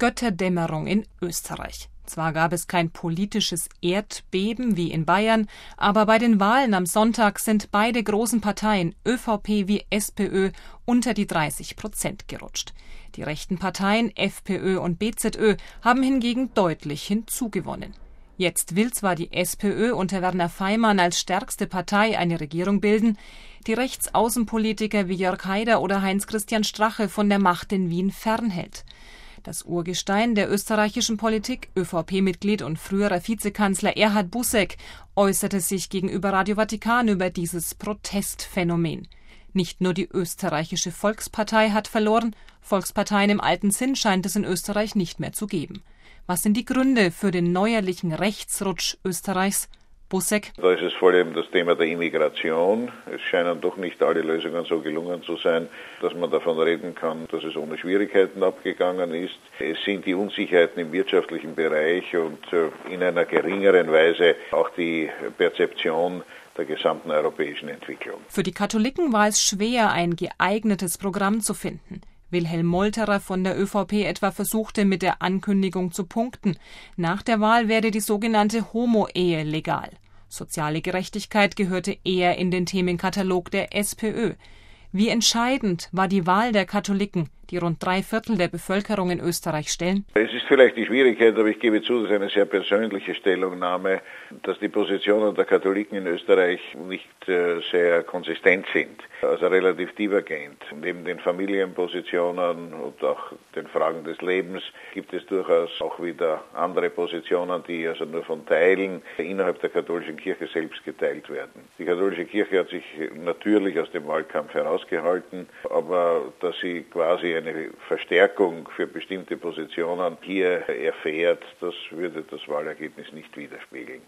Götterdämmerung in Österreich. Zwar gab es kein politisches Erdbeben wie in Bayern, aber bei den Wahlen am Sonntag sind beide großen Parteien, ÖVP wie SPÖ, unter die 30% gerutscht. Die rechten Parteien FPÖ und BZÖ haben hingegen deutlich hinzugewonnen. Jetzt will zwar die SPÖ unter Werner Faymann als stärkste Partei eine Regierung bilden, die Rechtsaußenpolitiker wie Jörg Haider oder Heinz-Christian Strache von der Macht in Wien fernhält. Das Urgestein der österreichischen Politik, ÖVP-Mitglied und früherer Vizekanzler Erhard Busseck, äußerte sich gegenüber Radio Vatikan über dieses Protestphänomen. Nicht nur die österreichische Volkspartei hat verloren, Volksparteien im alten Sinn scheint es in Österreich nicht mehr zu geben. Was sind die Gründe für den neuerlichen Rechtsrutsch Österreichs? Busseck. Da ist es vor allem das Thema der Immigration. Es scheinen doch nicht alle Lösungen so gelungen zu sein, dass man davon reden kann, dass es ohne Schwierigkeiten abgegangen ist. Es sind die Unsicherheiten im wirtschaftlichen Bereich und in einer geringeren Weise auch die Perzeption der gesamten europäischen Entwicklung. Für die Katholiken war es schwer, ein geeignetes Programm zu finden. Wilhelm Molterer von der ÖVP etwa versuchte mit der Ankündigung zu punkten. Nach der Wahl werde die sogenannte Homo-Ehe legal. Soziale Gerechtigkeit gehörte eher in den Themenkatalog der SPÖ. Wie entscheidend war die Wahl der Katholiken, die rund 3/4 der Bevölkerung in Österreich stellen? Es ist vielleicht die Schwierigkeit, aber ich gebe zu, das ist eine sehr persönliche Stellungnahme, dass die Positionen der Katholiken in Österreich nicht sehr konsistent sind, also relativ divergent. Neben den Familienpositionen und auch den Fragen des Lebens gibt es durchaus auch wieder andere Positionen, die also nur von Teilen innerhalb der katholischen Kirche selbst geteilt werden. Die katholische Kirche hat sich natürlich aus dem Wahlkampf herausgehalten, aber dass sie quasi eine Verstärkung für bestimmte Positionen hier erfährt, das würde das Wahlergebnis nicht widerspiegeln.